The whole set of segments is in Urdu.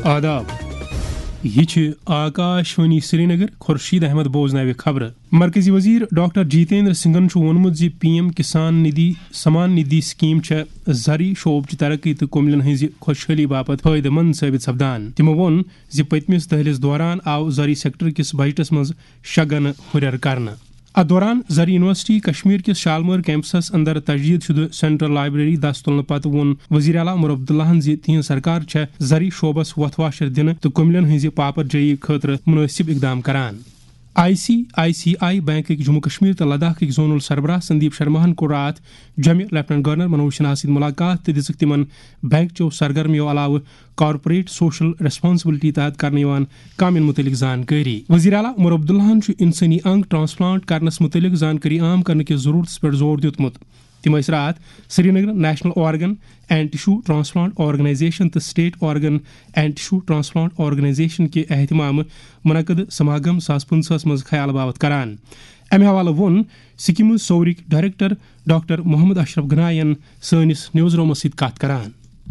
آداب یہ آکاشوانی سری نگر خورشید احمد بوزنو خبر مرکزی وزیر ڈاکٹر جیتیندر سنگھن وونمت زِ پی ایم کسان ندی سمان ندی سکیم زرعی شعبچ ترقی تو کملن ہز خوشحالی باپت فائدہ مند ثابت سپدان تمو وون زِ پتمس دہلس دوران آو زرعی سیکٹر کس بجٹس مز 6 گن ہریر کرنا. ات دوران زرعی یونیورسٹی کشمیر کس شالمور کیمپسس اندر تجدید شدہ سینٹرل لائبریری دست تلنہ پتہ وون وزیر اعلیٰ عمر عبداللہ زِ تہذ سرکار زرعی شعبس وتھ واشر دن تو کملن ہز پاپر جائی خاطر مناسب اقدام کران. ICICI بینک جموں کشمیر تو لداخ زونل سربراہ سندیپ شرماہن کور رات جمع لیفٹنٹ گورنر منوج سنہا ست ملاقات تو دژ تمن بینک چو سرگرمیوں علاوہ کارپوریٹ سوشل ریسپانسبلٹی تحت کرنے کامن متعلق زانکاری. وزیر اعلیٰ عمر عبداللہ انسانی انگ ٹرانسپلانٹ کرنس متعلق زانکاری عام کرنے کی ضرورت پر زور دیتمت. تم رات Srinagar national organ and tissue transplant organisation تو state organ and tissue transplant organisation کے اہتمام منعقد سماگم 2015 مز خیال باوت کران. امہ حوالہ وون سکمز سورک ڈائریکٹر ڈاکٹر محمد اشرف گنائین سنس نیوز رومس ست کت کران.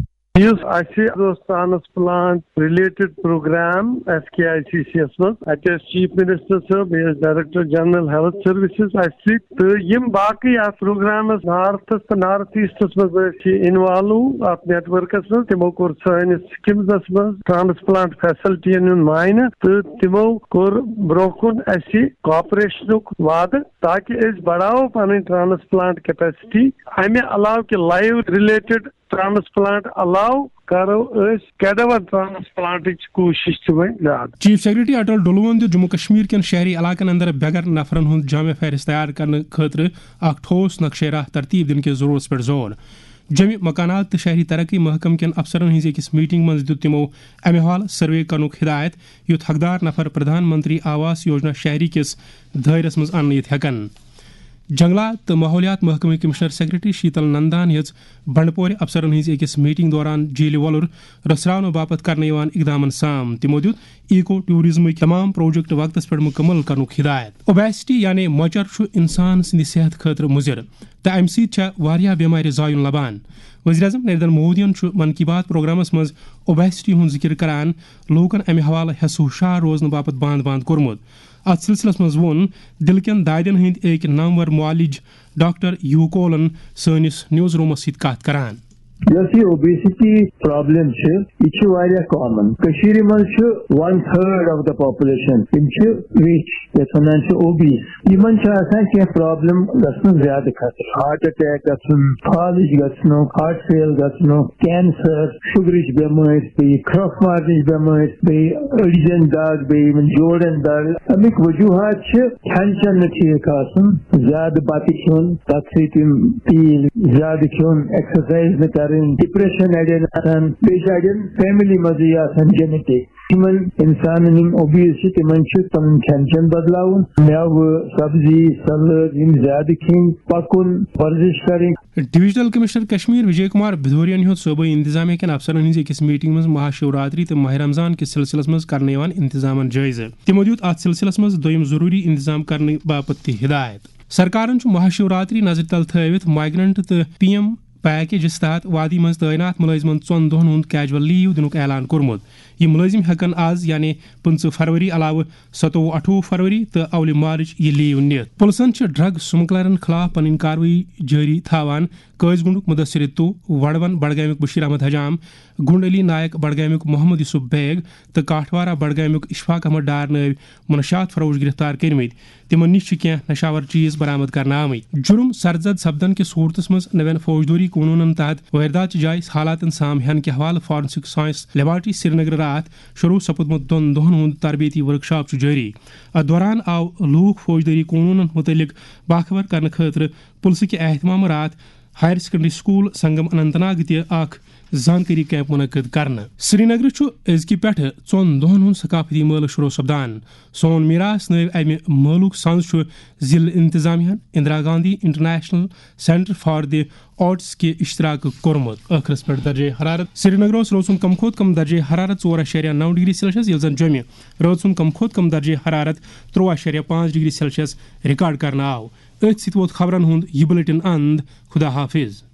ٹرانسپلانٹ ریلیٹڈ پروگرام SKICC مز چیف منسٹر صاحب ڈائریکٹر جنرل ہیلتھ سروسز تو یم باقی ات پروگرامس نارتھس تو نارتھ ایسٹس مز انوالو ات نیٹ ورکس مز تمو کور سانس سکمزس مز ٹرانسپلانٹ فیسلٹین معائنہ تو تمو کور برو کن اس کوآپریشنک وعدہ تاکہ اس بڑھاو پن ٹرانسپلانٹ کیپیسٹی. امہ علاوہ کہ لائیو ریلیٹڈ ٹرانسپلانٹ علاوہ کرو کیڈور ٹرانسپلانٹ کوشش زیادہ. چیف سیکرٹری اٹل ڈولون دِیُت جموں کشمیر کین شہری علاقن اندر بغیر نفرن ہند جامع فہرست تیار کرنے خاطر اخ ٹھوس نقشہ راہ ترتیب دن کی ضرورت پر زور. جمع مکانات تو شہری ترقی محکمہ کین افسرن ہز اکس میٹنگ مز دیت تمو امہ حوالہ سروے کرنک ہدایت یوت حقدار نفر پردھان منتری آواس یوجنا شہری کس دائرس مز اننہ ہیکن. جنگلات تو ماحولیات محکمہ کمشنر سیکرٹری شیتل نندان ہز بنڈپور افسرن ہز اکس میٹنگ دوران جیل ولر رسراؤن باپت کرنے اقدام سام. تمو دیت ایکو ٹورزم تمام پروجیکٹ وقتس پہ مکمل کرنک ہدایت. اوبیسٹی یعنی مۄچر انسان سند صحت خاطر مضر تو امہ سۭتۍ بیمارِ زایُن لبان. وزیر اعظم نریندر مودین من کی بات پروگرامس مز اوبیسٹی ہند ذکر کران لوکن امہ حوالہ حصہ ہشار روزنہ باپت بند کورمت. ات سلسلس مز وون دل کین دادین ہند ایک نامور معالج ڈاکٹر یو کولن سنس نیوز رومس ست کت کران. یس یہ اوبیسٹی پرابلم یہ کامن مز 1/3 آف دا پاپولیشن ریچ یس ونان اوبیس ان کی پرابلم گھن زیادہ خطر ہارٹ اٹیک گھن فالج گھن ہارٹ فیل گھن کینسر شگرچ بماری کھرف مارنچ بماری اڑجن دگ جوڑن دگ امیک وجوہات کھین چین نا ٹھیک آسن زیادہ بتہ کھیون تک تیل زیادہ کھیون ایکسرسائز نہ کر ڈپریشن اڑین آسان بیٚیہِ چھِ اڑین فیملی مزے آسان جینیٹک تمن انسان اوبیس تمن پن کھین چین بدلاون میوٕ سبزی سلاد یم زیادہ کھین پکن ورزش کریں. ڈویژنل کمشنر کشمیر وجے کمار بھدوریان ہند صوبائی انتظامیہ کین افسرن ہز اکس میٹنگ مز مہا شیوراتری تو ماہ رمضان کس سلسلس مز کرنے انتظامن جائزہ. تمو دیت ات سلسلس مز دویم ضروری انتظام کرنے باپت تہ ہدایت. سرکارن مہا شیوراتری نظر تل تھوت مائگرنٹ تو PM پیکیجس تحت وادی مز تعینات ملازمن 4 دہن ہند کیجول لیو دنک اعلان کورمت. یہ ملازم ہیکن آز یعنی 15 فروری علاوہ 27-28 فروری تو اول مارچ یہ لیو نت. پلسن ڈرگ سمگلرن خلاف پن کاروٲیی جاری تھاوان. قٲض گنڈک مدثر تو وڑون بڈگامک بشیر احمد حجام گنڈ علی نائک بڈگامک محمد یوسف بیگ تو کاٹھوارہ بڈگامک اشفاق احمد ڈار نو منشیات فروش گرفتار کرمت. تمن نش کی نشاور چیز برآمد کرنا آمت. جرم سرزد سپدن کس صورتس مز نوین فوجدوری قانونن تحت واردات جائے حالات سام ہن کے حوالہ forensic science laboratory Srinagar رات شروع سپدمت 2 دہن ہند تربیتی ورکشاپ جاری. ات دوران آو لوک فوجداری قانونن متعلق باخبر کرنے خاطر پلسہ کے اہتمام رات higher secondary school Sangam Anantnag تہ زانکاری کیمپ منعقد کرنا. سری نگر ازکہ پہ 4 دہن ہند ثقافتی مل شروع سپدان. سون میراث نو امہ ملک سنز ضلع انتظامیہ Indira Gandhi international centre for the arts کے اشتراک کورمت. ٲخرس پہ درجہ حرارت سری نگر روز سن کم کھوت کم درجہ حرارت 4.9 ڈگری سیلسیس یل زن جمع روز سن کم کھوت کم درجہ حرارت 13.5 ڈگری سیلسیس ریکارڈ کرنا آو. ات ست ووت خبرن ہند یہ بلیٹن اند. خدا حافظ.